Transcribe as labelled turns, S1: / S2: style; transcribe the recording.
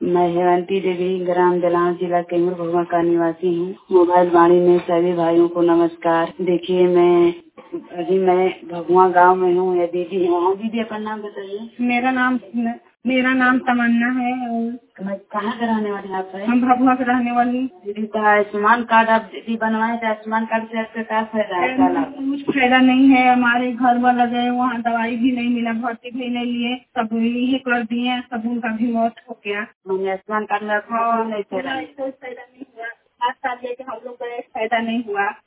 S1: मैं हेमंती देवी ग्राम जलाव जिला कैमूर भगवा का निवासी हूँ। मोबाइल वाणी में सभी भाइयों को नमस्कार। देखिए मैं भगवा गांव में हूँ। ये दीदी है। दीदी अपना नाम बताइए।
S2: मेरा नाम तमन्ना है और
S1: मैं कहाँ के रहने वाली आप है?
S2: हम भगवा के रहने वाली।
S1: दीदी का आयुष्मान कार्ड आप दीदी बनवाए थे। आयुष्मान कार्ड से आपका क्या फायदा है?
S2: कुछ फायदा नहीं है। हमारे घर वाला गए वहाँ दवाई भी नहीं मिला, भर्ती भी नहीं लिए, सब यही कर दिए, सब उनका भी मौत हो गया।
S1: मैंने आयुष्मान कार्ड में आपको नहीं फायदा
S2: कोई फायदा नहीं हुआ। 7 साल लेके हम लोग का एक फायदा नहीं हुआ।